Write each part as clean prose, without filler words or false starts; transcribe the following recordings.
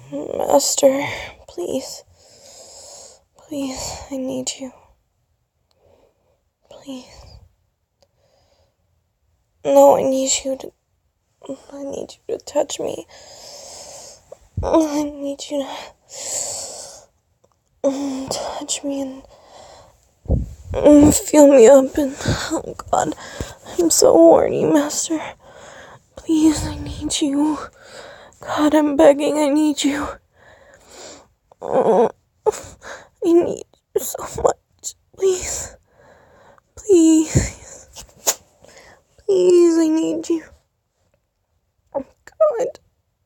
Master, please. Please, I need you. Please. No, I need you to touch me. I need you to touch me and feel me up and, oh God, I'm so horny, Master. Please, I need you. God, I'm begging, I need you. I need you so much. Please. Please. Please, I need you. God.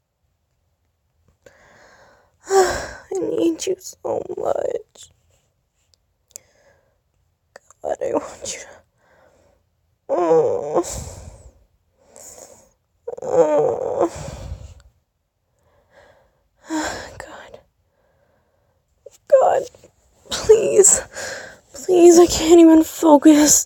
I need you so much. God, I want you to. God. God. Please. Please, I can't even focus.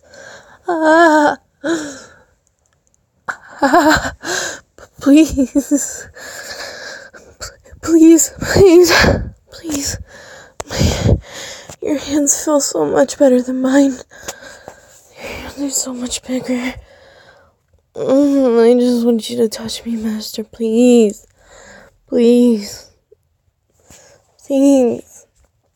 Please. Please. Please. Your hands feel so much better than mine. Your hands are so much bigger. I just want you to touch me, Master. Please. Please. Please.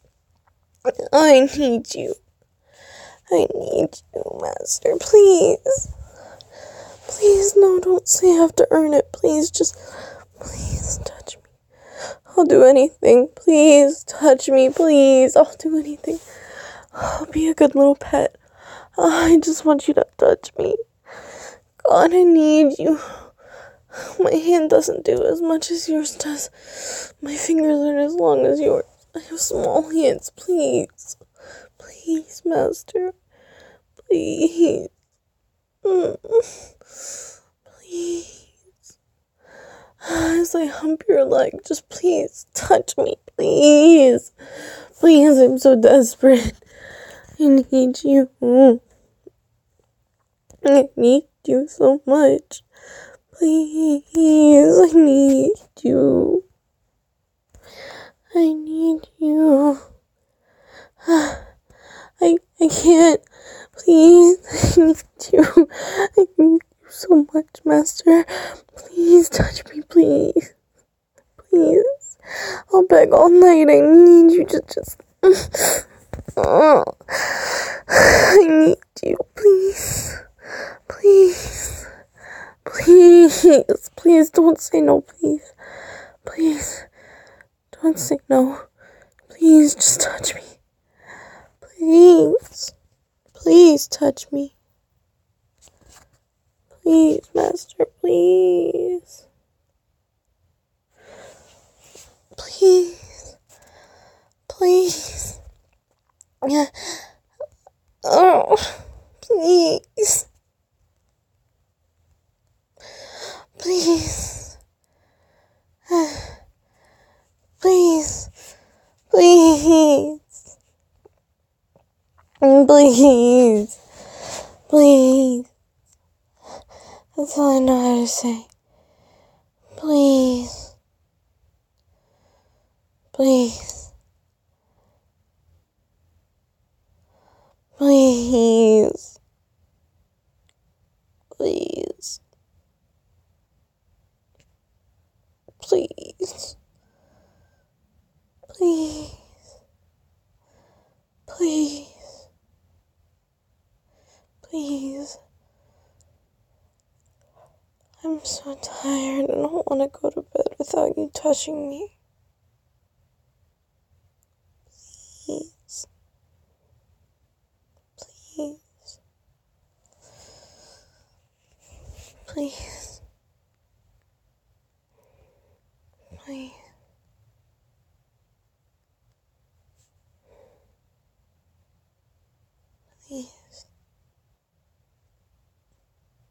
I need you. I need you, Master. Please. Please, no, don't say I have to earn it. Please, please touch me. I'll do anything. Please touch me, please. I'll do anything. I'll be a good little pet. I just want you to touch me. God, I need you. My hand doesn't do as much as yours does. My fingers aren't as long as yours. I have small hands. Please. Please, Master. Please. Please. As I hump your leg, just please touch me. Please. Please, I'm so desperate. I need you. I need you so much. Please, I need you. I need you. I can't. Please, I need you. I need you so much, Master. Please touch me, please. Please. I'll beg all night. I need you to just. Oh, I need you, please. Please. Please. Please don't say no, please. Please. Don't say no. Please just touch me. Please. Please touch me. Please, Master, please. Please. Please. Oh, please. Please. Please. Please. Please. Please. That's all I know how to say. Please. Please. Please. Please. Please. Please. Please. Please. I'm so tired and I don't want to go to bed without you touching me. Please. Please. Please. Please.